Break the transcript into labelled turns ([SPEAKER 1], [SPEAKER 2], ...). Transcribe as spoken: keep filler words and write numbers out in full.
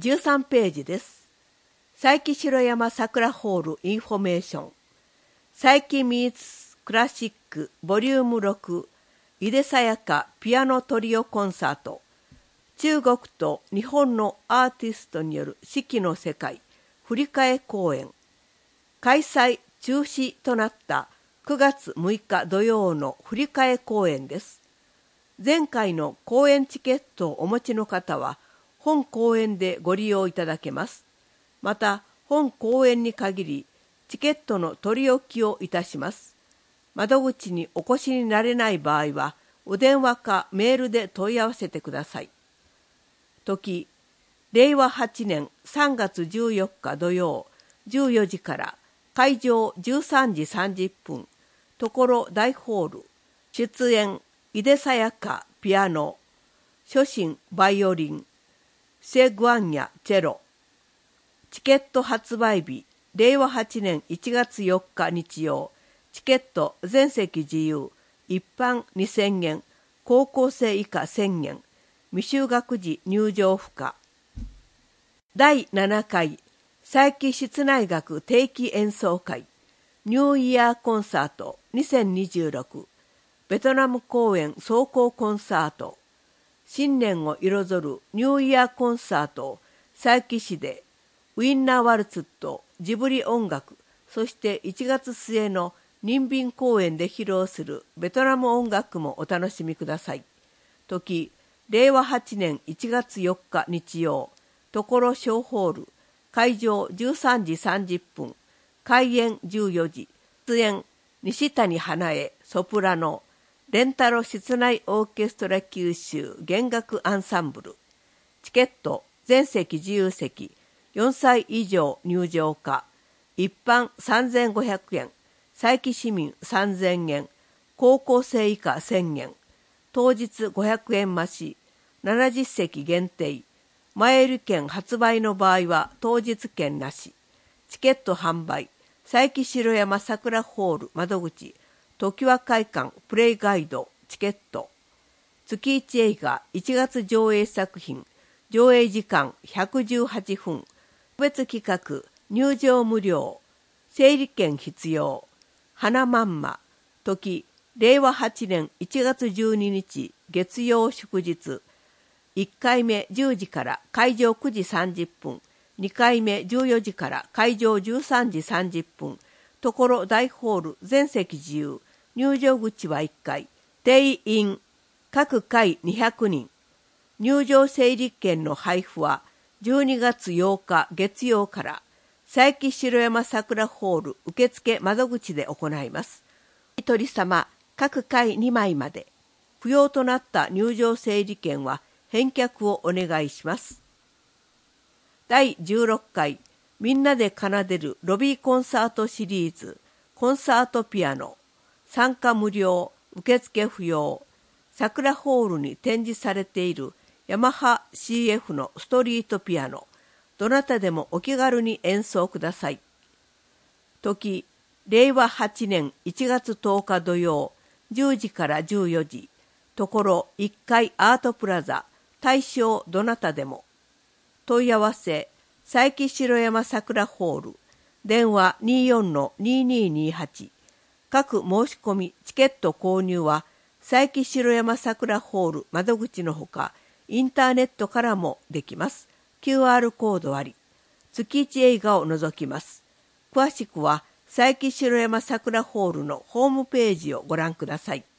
[SPEAKER 1] じゅうさんページです。佐伯城山桜ホールインフォメーション。佐伯ミーツクラシックボリュームろく井出さやかピアノトリオコンサート。中国と日本のアーティストによる四季の世界振り替え公演。開催中止となったくがつむいか土曜の振り替え公演です。前回の公演チケットをお持ちの方は本公演でご利用いただけます。また本公演に限りチケットの取り置きをいたします。窓口にお越しになれない場合はお電話かメールで問い合わせてください。時、れいわはちねんさんがつじゅうよっか土曜じゅうよじから会場じゅうさんじさんじゅっぷん、所大ホール。出演井出さやかピアノ、諸進バイオリン、セグワンヤチェロ。チケット発売日れいわはちねんいちがつよっか日曜。チケット全席自由。一般にせんえん、高校生以下せんえん。未就学児入場不可。だいななかい佐伯室内楽定期演奏会ニューイヤーコンサートにせんにじゅうろくベトナム公演壮行コンサート。新年を彩るニューイヤーコンサートを佐伯市でウィンナーワルツとジブリ音楽、そしていちがつすえの任敏公演で披露するベトナム音楽もお楽しみください。時、れいわはちねんいちがつよっか日曜、所小ホール。会場じゅうさんじさんじゅっぷん、開演じゅうよじ。出演西谷花江ソプラノ、レンタロ室内オーケストラ九州弦楽アンサンブル。チケット全席自由席、よんさい以上入場可。一般さんぜんごひゃくえん、佐伯市民さんぜんえん、高校生以下せんえん。当日ごひゃくえん増し、ななじゅっせき限定。前売り券発売の場合は当日券なし。チケット販売、佐伯城山桜ホール窓口、常盤会館プレイガイド、チケット。月いち映画いちがつ上映作品、上映時間ひゃくじゅうはっぷん。特別企画、入場無料、整理券必要。花まんま、時、れいわはちねんいちがつじゅうににち月曜祝日。いっかいめじゅうじから会場くじさんじゅっぷん、にかいめじゅうよじから会場じゅうさんじさんじゅっぷん、所大ホール全席自由、入場口はいっかい、定員、各回にひゃくにん。入場整理券の配布はじゅうにがつようか月曜から佐伯城山桜ホール受付窓口で行います。お一人様各回にまいまで。不要となった入場整理券は返却をお願いします。だいじゅうろっかいみんなで奏でるロビーコンサートシリーズコンサートピアノ。参加無料、受付不要。桜ホールに展示されているヤマハ シーエフ のストリートピアノ。どなたでもお気軽に演奏ください。時、れいわはちねんいちがつとおか土曜、じゅうじからじゅうよじ。所いっかいアートプラザ。対象どなたでも。問い合わせ、佐伯城山桜ホール。電話 にじゅうよんのにじゅうににじゅうはち。各申し込み、チケット購入は、佐伯城山桜ホール窓口のほか、インターネットからもできます。キューアール コードあり。月いち映画を除きます。詳しくは、佐伯城山桜ホールのホームページをご覧ください。